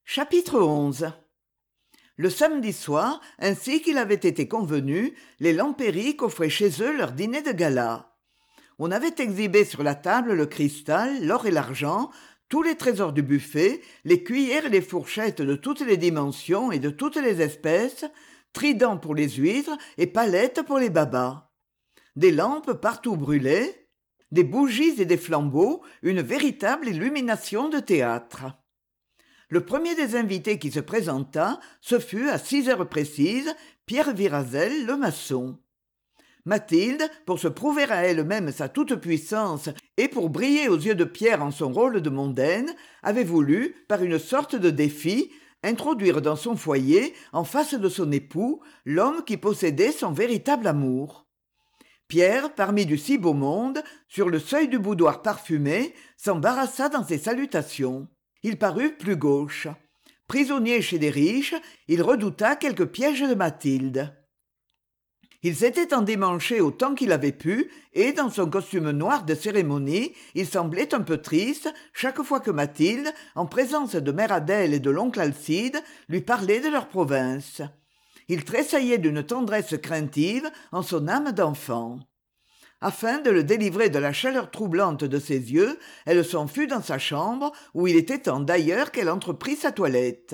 Chapitre 11. Le samedi soir, ainsi qu'il avait été convenu, les Lampérique offraient chez eux leur dîner de gala. On avait exhibé sur la table le cristal, l'or et l'argent, tous les trésors du buffet, les cuillères et les fourchettes de toutes les dimensions et de toutes les espèces, tridents pour les huîtres et palettes pour les babas. Des lampes partout brûlaient, des bougies et des flambeaux, une véritable illumination de théâtre. Le premier des invités qui se présenta, ce fut, à 6 heures précises, Pierre Virazel, le maçon. Mathilde, pour se prouver à elle-même sa toute-puissance et pour briller aux yeux de Pierre en son rôle de mondaine, avait voulu, par une sorte de défi, introduire dans son foyer, en face de son époux, l'homme qui possédait son véritable amour. Pierre, parmi du si beau monde, sur le seuil du boudoir parfumé, s'embarrassa dans ses salutations. Il parut plus gauche. Prisonnier chez des riches, il redouta quelques pièges de Mathilde. Il s'était endémanché autant qu'il avait pu, et dans son costume noir de cérémonie, il semblait un peu triste chaque fois que Mathilde, en présence de mère Adèle et de l'oncle Alcide, lui parlait de leur province. Il tressaillait d'une tendresse craintive en son âme d'enfant. Afin de le délivrer de la chaleur troublante de ses yeux, elle s'enfuit dans sa chambre, où il était temps d'ailleurs qu'elle entreprît sa toilette.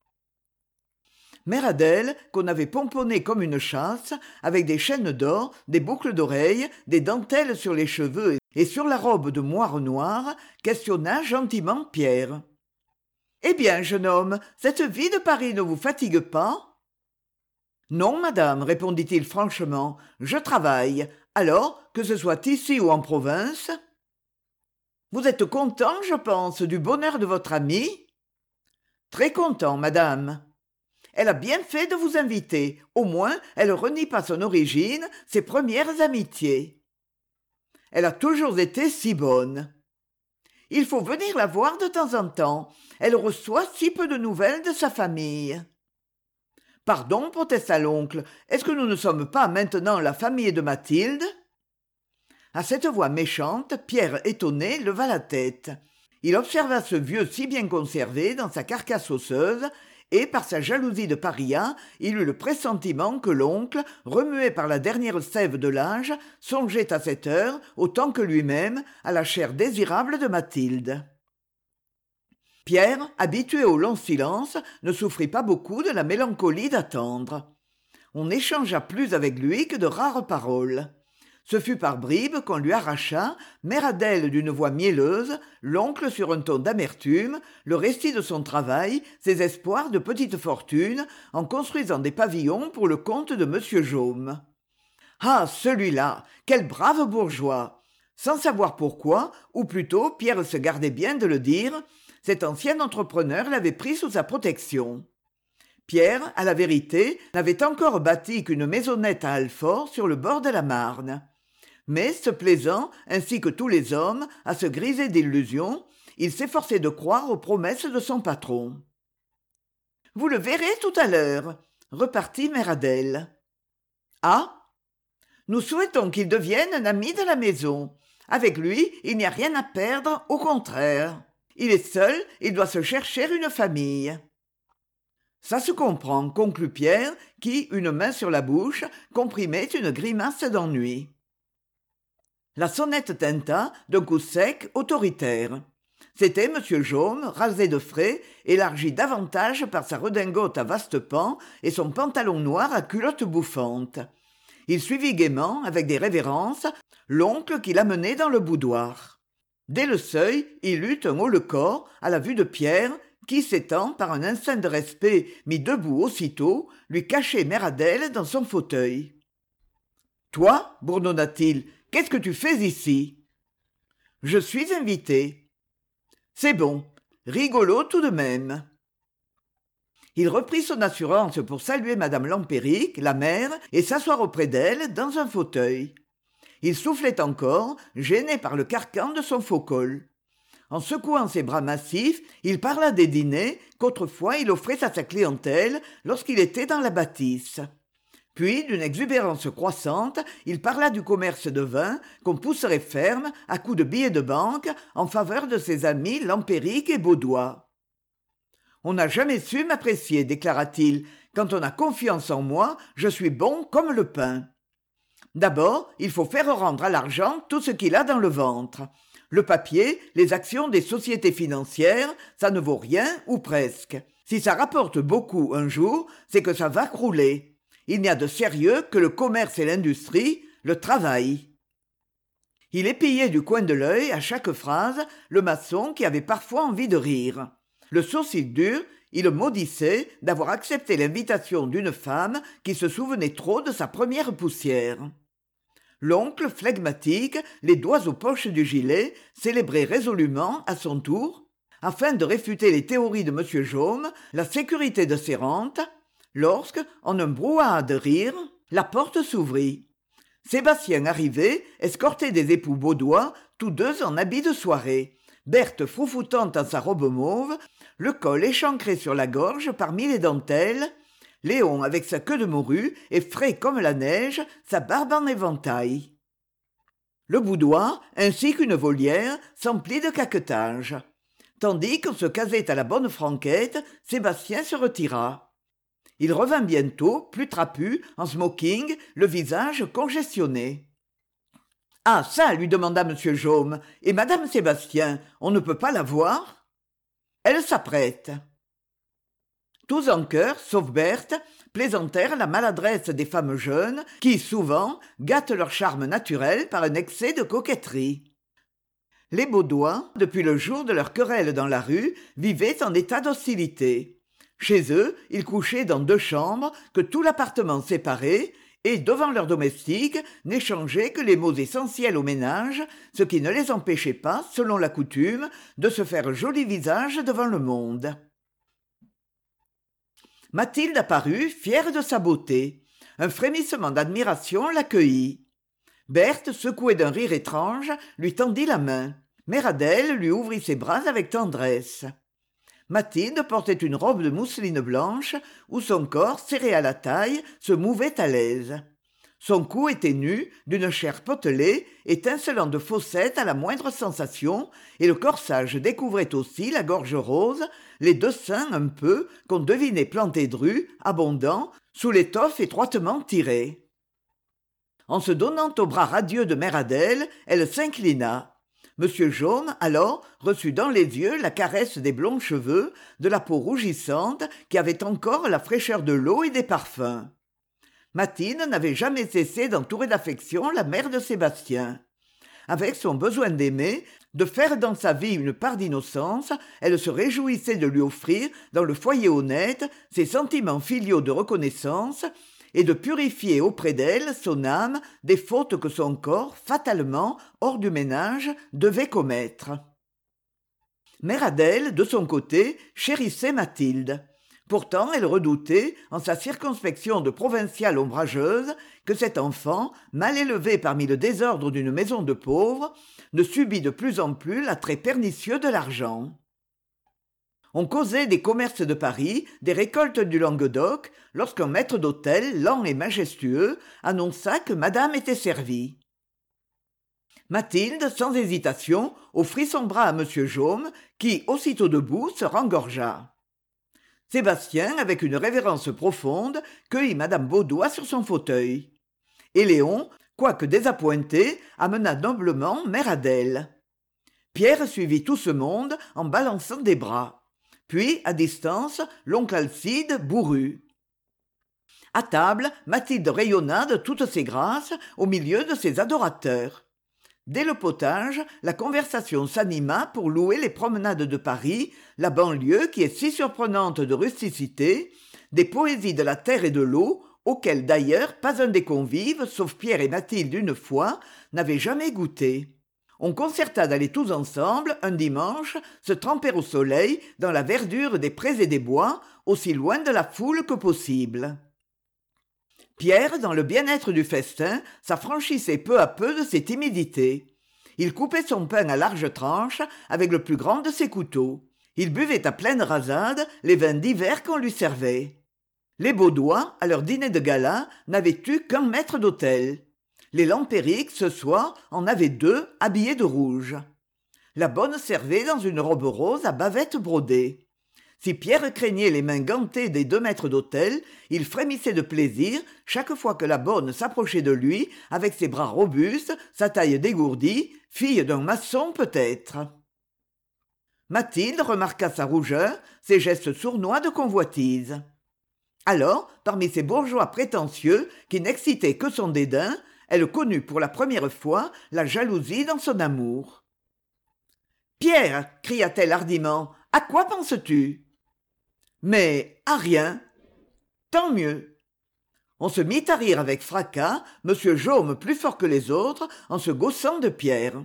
Mère Adèle, qu'on avait pomponnée comme une châsse, avec des chaînes d'or, des boucles d'oreilles, des dentelles sur les cheveux et sur la robe de moire noire, questionna gentiment Pierre. « Eh bien, jeune homme, cette vie de Paris ne vous fatigue pas ?» « Non, madame, répondit-il franchement, je travaille. Alors, que ce soit ici ou en province. »« Vous êtes content, je pense, du bonheur de votre amie ?»« Très content, madame. Elle a bien fait de vous inviter. Au moins, elle renie pas son origine, ses premières amitiés. Elle a toujours été si bonne. Il faut venir la voir de temps en temps. Elle reçoit si peu de nouvelles de sa famille. » « Pardon, protesta l'oncle, est-ce que nous ne sommes pas maintenant la famille de Mathilde ?» À cette voix méchante, Pierre, étonné, leva la tête. Il observa ce vieux si bien conservé dans sa carcasse osseuse, et par sa jalousie de paria, il eut le pressentiment que l'oncle, remué par la dernière sève de l'âge, songeait à cette heure, autant que lui-même, à la chair désirable de Mathilde. Pierre, habitué au long silence, ne souffrit pas beaucoup de la mélancolie d'attendre. On n'échangea plus avec lui que de rares paroles. Ce fut par bribes qu'on lui arracha, mère Adèle d'une voix mielleuse, l'oncle sur un ton d'amertume, le récit de son travail, ses espoirs de petite fortune, en construisant des pavillons pour le compte de monsieur Jaume. Ah, celui-là, quel brave bourgeois! Sans savoir pourquoi, ou plutôt Pierre se gardait bien de le dire, cet ancien entrepreneur l'avait pris sous sa protection. Pierre, à la vérité, n'avait encore bâti qu'une maisonnette à Alfort sur le bord de la Marne. Mais, se plaisant, ainsi que tous les hommes, à se griser d'illusions, il s'efforçait de croire aux promesses de son patron. « Vous le verrez tout à l'heure, » repartit mère Adèle. « Ah ! Nous souhaitons qu'il devienne un ami de la maison. Avec lui, il n'y a rien à perdre, au contraire. Il est seul, il doit se chercher une famille. » « Ça se comprend, » conclut Pierre, qui, une main sur la bouche, comprimait une grimace d'ennui. La sonnette tinta, d'un coup sec, autoritaire. C'était M. Jaume, rasé de frais, élargi davantage par sa redingote à vastes pans et son pantalon noir à culotte bouffante. Il suivit gaiement, avec des révérences, l'oncle qui l'amenait dans le boudoir. Dès le seuil, il eut un haut-le-corps, à la vue de Pierre, qui, s'étant, par un instinct de respect, mis debout aussitôt, lui cachait mère Adèle dans son fauteuil. « Toi, bourdonna-t-il, qu'est-ce que tu fais ici ?»« Je suis invité. »« C'est bon, rigolo tout de même. » Il reprit son assurance pour saluer madame Lampérique, la mère, et s'asseoir auprès d'elle, dans un fauteuil. Il soufflait encore, gêné par le carcan de son faux col. En secouant ses bras massifs, il parla des dîners qu'autrefois il offrait à sa clientèle lorsqu'il était dans la bâtisse. Puis, d'une exubérance croissante, il parla du commerce de vin qu'on pousserait ferme, à coups de billets de banque, en faveur de ses amis Lampérique et Baudois. On n'a jamais su m'apprécier, déclara-t-il. Quand on a confiance en moi, je suis bon comme le pain. D'abord, il faut faire rendre à l'argent tout ce qu'il a dans le ventre. Le papier, les actions des sociétés financières, ça ne vaut rien ou presque. Si ça rapporte beaucoup un jour, c'est que ça va crouler. Il n'y a de sérieux que le commerce et l'industrie, le travail. Il épillait du coin de l'œil, à chaque phrase, le maçon qui avait parfois envie de rire. Le sourcil dur, il maudissait d'avoir accepté l'invitation d'une femme qui se souvenait trop de sa première poussière. L'oncle, flegmatique, les doigts aux poches du gilet, célébrait résolument, à son tour, afin de réfuter les théories de M. Jaume, la sécurité de ses rentes, lorsque, en un brouhaha de rire, la porte s'ouvrit. Sébastien arrivait, escorté des époux Baudois, tous deux en habit de soirée. Berthe froufoutant en sa robe mauve, le col échancré sur la gorge parmi les dentelles, Léon avec sa queue de morue et frais comme la neige, sa barbe en éventail. Le boudoir, ainsi qu'une volière, s'emplit de caquetage. Tandis qu'on se casait à la bonne franquette, Sébastien se retira. Il revint bientôt, plus trapu, en smoking, le visage congestionné. « Ah, ça !» lui demanda M. Jaume. « Et Madame Sébastien, on ne peut pas la voir ?» Elle s'apprête. Tous en chœur, sauf Berthe, plaisantèrent la maladresse des femmes jeunes qui, souvent, gâtent leur charme naturel par un excès de coquetterie. Les Baudois, depuis le jour de leur querelle dans la rue, vivaient en état d'hostilité. Chez eux, ils couchaient dans 2 chambres que tout l'appartement séparait et, devant leurs domestiques, n'échangeaient que les mots essentiels au ménage, ce qui ne les empêchait pas, selon la coutume, de se faire joli visage devant le monde. Mathilde apparut, fière de sa beauté. Un frémissement d'admiration l'accueillit. Berthe, secouée d'un rire étrange, lui tendit la main. Mère Adèle lui ouvrit ses bras avec tendresse. Mathilde portait une robe de mousseline blanche où son corps, serré à la taille, se mouvait à l'aise. Son cou était nu, d'une chair potelée, étincelant de fossettes à la moindre sensation, et le corsage découvrait aussi la gorge rose, les 2 seins un peu, qu'on devinait plantés drus, abondants, sous l'étoffe étroitement tirée. En se donnant au bras radieux de Mère Adèle, elle s'inclina. M. Jaume, alors, reçut dans les yeux la caresse des blonds cheveux, de la peau rougissante qui avait encore la fraîcheur de l'eau et des parfums. Mathilde n'avait jamais cessé d'entourer d'affection la mère de Sébastien. Avec son besoin d'aimer, de faire dans sa vie une part d'innocence, elle se réjouissait de lui offrir, dans le foyer honnête, ses sentiments filiaux de reconnaissance, et de purifier auprès d'elle son âme des fautes que son corps, fatalement, hors du ménage, devait commettre. Mère Adèle, de son côté, chérissait Mathilde. Pourtant, elle redoutait, en sa circonspection de provinciale ombrageuse, que cet enfant, mal élevé parmi le désordre d'une maison de pauvres, ne subît de plus en plus l'attrait pernicieux de l'argent. On causait des commerces de Paris, des récoltes du Languedoc, lorsqu'un maître d'hôtel, lent et majestueux, annonça que madame était servie. Mathilde, sans hésitation, offrit son bras à M. Jaume, qui, aussitôt debout, se rengorgea. Sébastien, avec une révérence profonde, cueillit madame Baudois sur son fauteuil. Et Léon, quoique désappointé, amena noblement mère Adèle. Pierre suivit tout ce monde en balançant des bras. Puis, à distance, l'oncle Alcide bourrut. À table, Mathilde rayonna de toutes ses grâces au milieu de ses adorateurs. Dès le potage, la conversation s'anima pour louer les promenades de Paris, la banlieue qui est si surprenante de rusticité, des poésies de la terre et de l'eau, auxquelles d'ailleurs pas un des convives, sauf Pierre et Mathilde une fois, n'avait jamais goûté. On concerta d'aller tous ensemble, un dimanche, se tremper au soleil dans la verdure des prés et des bois, aussi loin de la foule que possible. Pierre, dans le bien-être du festin, s'affranchissait peu à peu de ses timidités. Il coupait son pain à larges tranches avec le plus grand de ses couteaux. Il buvait à pleine rasade les vins d'hiver qu'on lui servait. Les Baudois, à leur dîner de gala, n'avaient eu qu'un maître d'hôtel. Les Lampérique, ce soir, en avaient 2, habillés de rouge. La bonne servait dans une robe rose à bavette brodée. Si Pierre craignait les mains gantées des 2 maîtres d'hôtel, il frémissait de plaisir chaque fois que la bonne s'approchait de lui avec ses bras robustes, sa taille dégourdie, fille d'un maçon peut-être. Mathilde remarqua sa rougeur, ses gestes sournois de convoitise. Alors, parmi ces bourgeois prétentieux qui n'excitaient que son dédain, elle connut pour la première fois la jalousie dans son amour. « Pierre !» cria-t-elle hardiment, « à quoi penses-tu ?» « Mais à rien. »« Tant mieux. » On se mit à rire avec fracas, monsieur Jaume plus fort que les autres, en se gaussant de Pierre.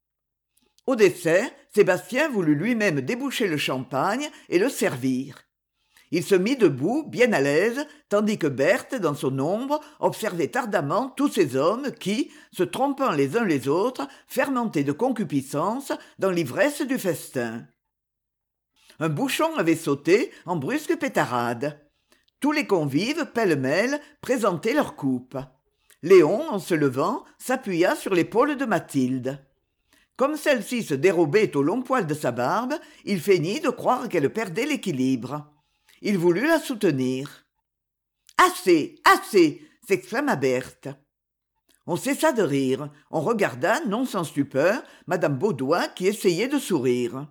Au dessert, Sébastien voulut lui-même déboucher le champagne et le servir. Il se mit debout, bien à l'aise, tandis que Berthe, dans son ombre, observait ardemment tous ces hommes qui, se trompant les uns les autres, fermentaient de concupiscence dans l'ivresse du festin. Un bouchon avait sauté en brusque pétarade. Tous les convives, pêle-mêle, présentaient leur coupe. Léon, en se levant, s'appuya sur l'épaule de Mathilde. Comme celle-ci se dérobait au long poil de sa barbe, il feignit de croire qu'elle perdait l'équilibre. Il voulut la soutenir. « Assez, assez !» s'exclama Berthe. On cessa de rire. On regarda, non sans stupeur, madame Baudoin qui essayait de sourire.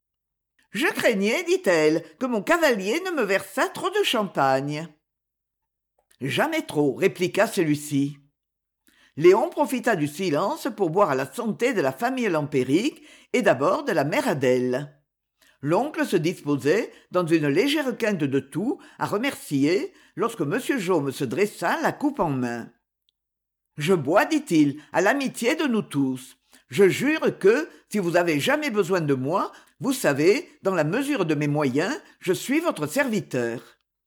« Je craignais, dit-elle, que mon cavalier ne me versât trop de champagne. »« Jamais trop, » répliqua celui-ci. Léon profita du silence pour boire à la santé de la famille Lampérique et d'abord de la mère Adèle. L'oncle se disposait, dans une légère quinte de toux, à remercier, lorsque M. Jaume se dressa, la coupe en main. « Je bois, dit-il, à l'amitié de nous tous. Je jure que, si vous avez jamais besoin de moi, vous savez, dans la mesure de mes moyens, je suis votre serviteur. »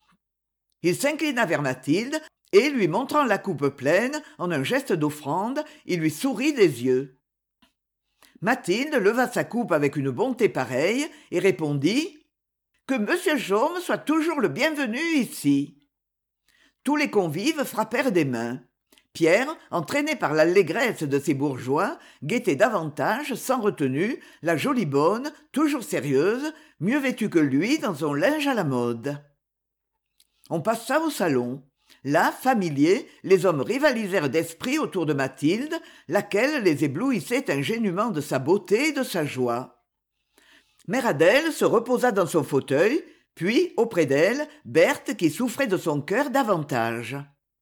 Il s'inclina vers Mathilde, et, lui montrant la coupe pleine, en un geste d'offrande, il lui sourit des yeux. Mathilde leva sa coupe avec une bonté pareille et répondit « Que monsieur Jaume soit toujours le bienvenu ici. » Tous les convives frappèrent des mains. Pierre, entraîné par l'allégresse de ces bourgeois, guettait davantage, sans retenue, la jolie bonne, toujours sérieuse, mieux vêtue que lui dans son linge à la mode. On passa au salon. Là, familiers, les hommes rivalisèrent d'esprit autour de Mathilde, laquelle les éblouissait ingénument de sa beauté et de sa joie. Mère Adèle se reposa dans son fauteuil, puis, auprès d'elle, Berthe qui souffrait de son cœur davantage.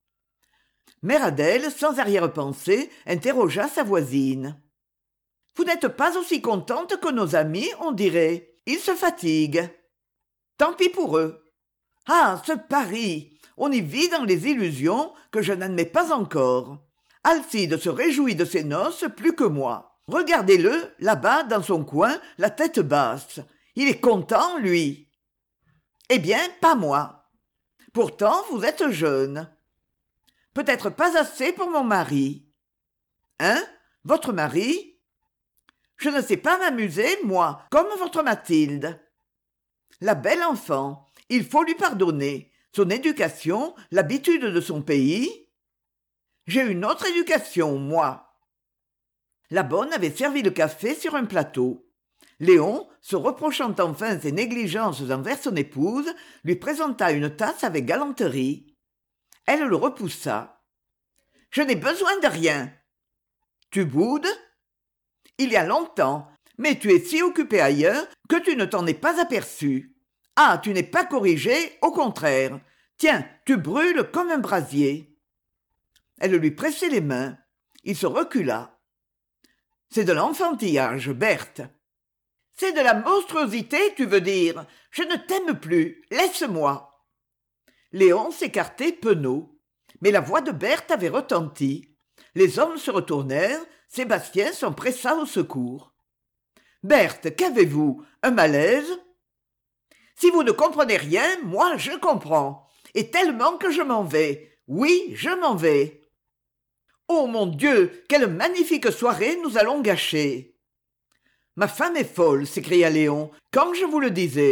Mère Adèle, sans arrière-pensée, interrogea sa voisine. « Vous n'êtes pas aussi contente que nos amis, on dirait. Ils se fatiguent. »« Tant pis pour eux. »« Ah, ce Paris ! On y vit dans les illusions que je n'admets pas encore. Alcide se réjouit de ses noces plus que moi. Regardez-le, là-bas, dans son coin, la tête basse. Il est content, lui. Eh bien, pas moi. Pourtant, vous êtes jeune. Peut-être pas assez pour mon mari. Hein? Votre mari? Je ne sais pas m'amuser, moi, comme votre Mathilde. La belle enfant, il faut lui pardonner. Son éducation, l'habitude de son pays. J'ai une autre éducation, moi. La bonne avait servi le café sur un plateau. Léon, se reprochant enfin ses négligences envers son épouse, lui présenta une tasse avec galanterie. Elle le repoussa. « Je n'ai besoin de rien. »« Tu boudes ?»« Il y a longtemps, mais tu es si occupé ailleurs que tu ne t'en es pas aperçu. Ah, tu n'es pas corrigé, au contraire. Tiens, tu brûles comme un brasier. » Elle lui pressait les mains. Il se recula. « C'est de l'enfantillage, Berthe. »« C'est de la monstruosité, tu veux dire. Je ne t'aime plus. Laisse-moi. » Léon s'écartait penaud. Mais la voix de Berthe avait retenti. Les hommes se retournèrent. Sébastien s'empressa au secours. « Berthe, qu'avez-vous? Un malaise ?»« Si vous ne comprenez rien, moi je comprends. Et tellement que je m'en vais. Oui, je m'en vais. » « Oh mon Dieu, quelle magnifique soirée nous allons gâcher !»« Ma femme est folle, s'écria Léon, comme je vous le disais. »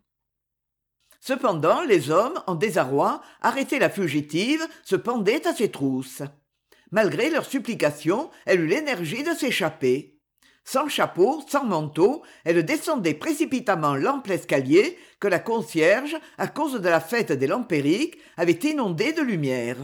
Cependant, les hommes, en désarroi, arrêtaient la fugitive, se pendaient à ses trousses. Malgré leurs supplications, elle eut l'énergie de s'échapper. Sans chapeau, sans manteau, elle descendait précipitamment l'ample escalier que la concierge, à cause de la fête des Lampériques, avait inondé de lumière.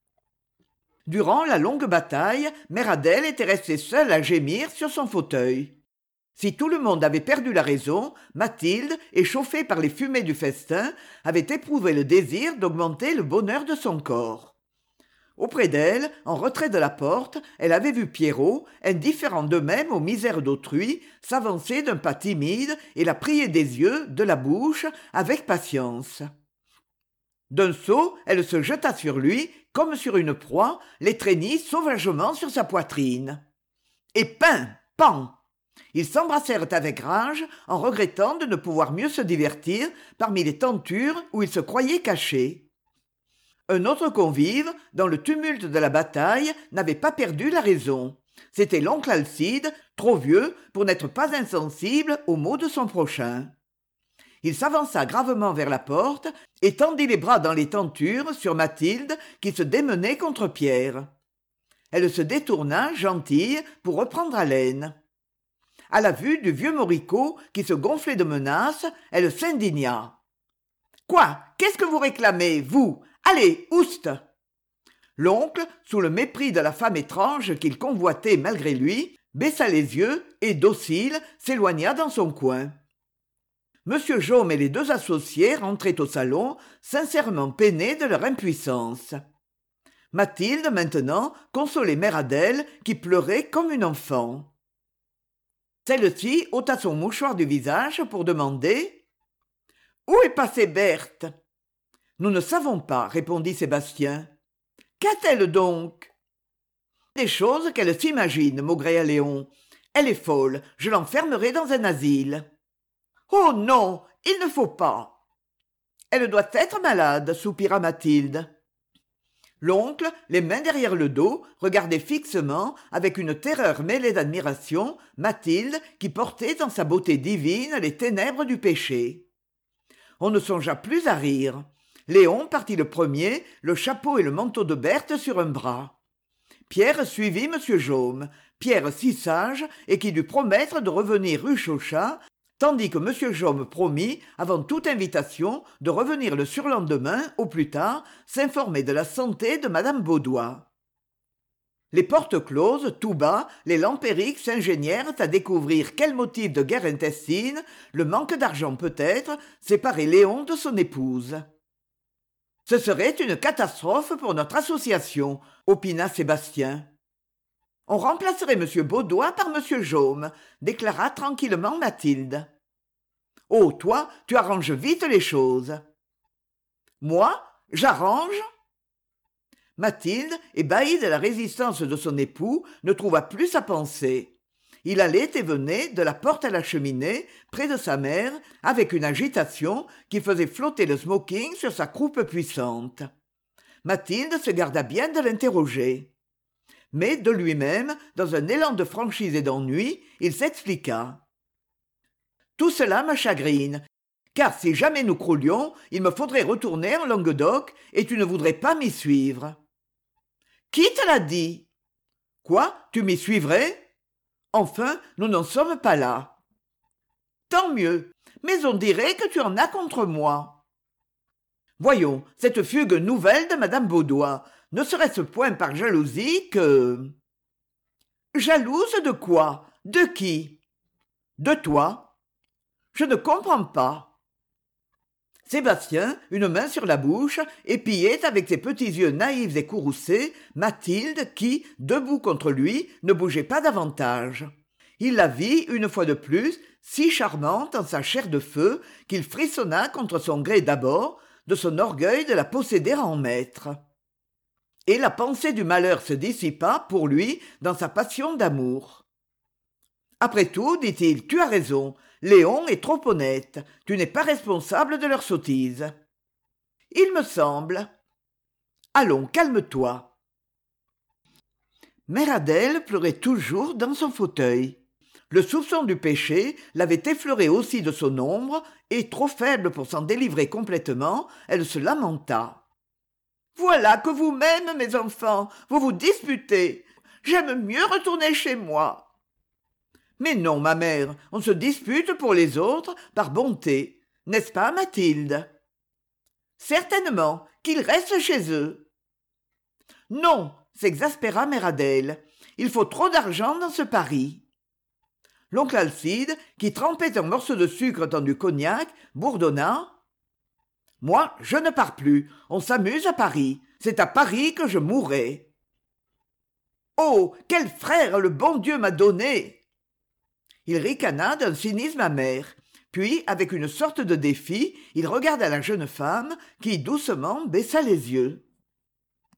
Durant la longue bataille, mère Adèle était restée seule à gémir sur son fauteuil. Si tout le monde avait perdu la raison, Mathilde, échauffée par les fumées du festin, avait éprouvé le désir d'augmenter le bonheur de son corps. Auprès d'elle, en retrait de la porte, elle avait vu Pierrot, indifférent d'eux-mêmes aux misères d'autrui, s'avancer d'un pas timide et la prier des yeux, de la bouche, avec patience. D'un saut, elle se jeta sur lui, comme sur une proie, l'étreignit sauvagement sur sa poitrine. Et pin, pan! Ils s'embrassèrent avec rage, en regrettant de ne pouvoir mieux se divertir parmi les tentures où ils se croyaient cachés. Un autre convive, dans le tumulte de la bataille, n'avait pas perdu la raison. C'était l'oncle Alcide, trop vieux pour n'être pas insensible aux maux de son prochain. Il s'avança gravement vers la porte et tendit les bras dans les tentures sur Mathilde qui se démenait contre Pierre. Elle se détourna, gentille, pour reprendre haleine. À la vue du vieux moricaud qui se gonflait de menaces, elle s'indigna. « Quoi? Qu'est-ce que vous réclamez, vous? Allez, oust !» L'oncle, sous le mépris de la femme étrange qu'il convoitait malgré lui, baissa les yeux et, docile, s'éloigna dans son coin. Monsieur Jaume et les deux associés rentraient au salon, sincèrement peinés de leur impuissance. Mathilde, maintenant, consolait mère Adèle, qui pleurait comme une enfant. Celle-ci ôta son mouchoir du visage pour demander « Où est passée Berthe ?» « Nous ne savons pas, » répondit Sébastien. « Qu'a-t-elle donc ?»« Des choses qu'elle s'imagine, » maugréa Léon. « Elle est folle, je l'enfermerai dans un asile. »« Oh non, il ne faut pas !»« Elle doit être malade, » soupira Mathilde. L'oncle, les mains derrière le dos, regardait fixement, avec une terreur mêlée d'admiration, Mathilde qui portait dans sa beauté divine les ténèbres du péché. On ne songea plus à rire. Léon partit le premier, le chapeau et le manteau de Berthe sur un bras. Pierre suivit M. Jaume, Pierre si sage et qui dut promettre de revenir rue Chauchat, tandis que M. Jaume promit, avant toute invitation, de revenir le surlendemain, au plus tard, s'informer de la santé de Madame Baudoin. Les portes closes, tout bas, les Lampériques s'ingénièrent à découvrir quel motif de guerre intestine, le manque d'argent peut-être, séparait Léon de son épouse. « Ce serait une catastrophe pour notre association, » opina Sébastien. « On remplacerait M. Baudoin par M. Jaume, » déclara tranquillement Mathilde. « Oh, toi, tu arranges vite les choses. »« Moi, j'arrange ?» Mathilde, ébahie de la résistance de son époux, ne trouva plus sa pensée. Il allait et venait, de la porte à la cheminée, près de sa mère, avec une agitation qui faisait flotter le smoking sur sa croupe puissante. Mathilde se garda bien de l'interroger. Mais de lui-même, dans un élan de franchise et d'ennui, il s'expliqua. « Tout cela me chagrine, car si jamais nous croulions, il me faudrait retourner en Languedoc et tu ne voudrais pas m'y suivre. »« Qui te l'a dit ?»« Quoi, tu m'y suivrais ? Enfin, nous n'en sommes pas là. »« Tant mieux, mais on dirait que tu en as contre moi. » Voyons, cette fugue nouvelle de Madame Baudoin, ne serait-ce point par jalousie que... Jalouse de quoi? De qui? De toi. Je ne comprends pas. Sébastien, une main sur la bouche, épiait avec ses petits yeux naïfs et courroucés Mathilde qui, debout contre lui, ne bougeait pas davantage. Il la vit, une fois de plus, si charmante en sa chair de feu qu'il frissonna contre son gré d'abord, de son orgueil de la posséder en maître. Et la pensée du malheur se dissipa, pour lui, dans sa passion d'amour. « Après tout, dit-il, tu as raison, Léon est trop honnête, tu n'es pas responsable de leur sottise. »« Il me semble. »« Allons, calme-toi. » Mère Adèle pleurait toujours dans son fauteuil. Le soupçon du péché l'avait effleuré aussi de son ombre, et, trop faible pour s'en délivrer complètement, elle se lamenta. « Voilà que vous-même, mes enfants, vous vous disputez. J'aime mieux retourner chez moi. » Mais non, ma mère, on se dispute pour les autres par bonté. N'est-ce pas, Mathilde? Certainement, qu'ils restent chez eux. Non, s'exaspéra mère Adèle. Il faut trop d'argent dans ce pari. L'oncle Alcide, qui trempait un morceau de sucre dans du cognac, bourdonna. Moi, je ne pars plus. On s'amuse à Paris. C'est à Paris que je mourrai. Oh, quel frère le bon Dieu m'a donné! Il ricana d'un cynisme amer. Puis, avec une sorte de défi, il regarda la jeune femme qui, doucement, baissa les yeux.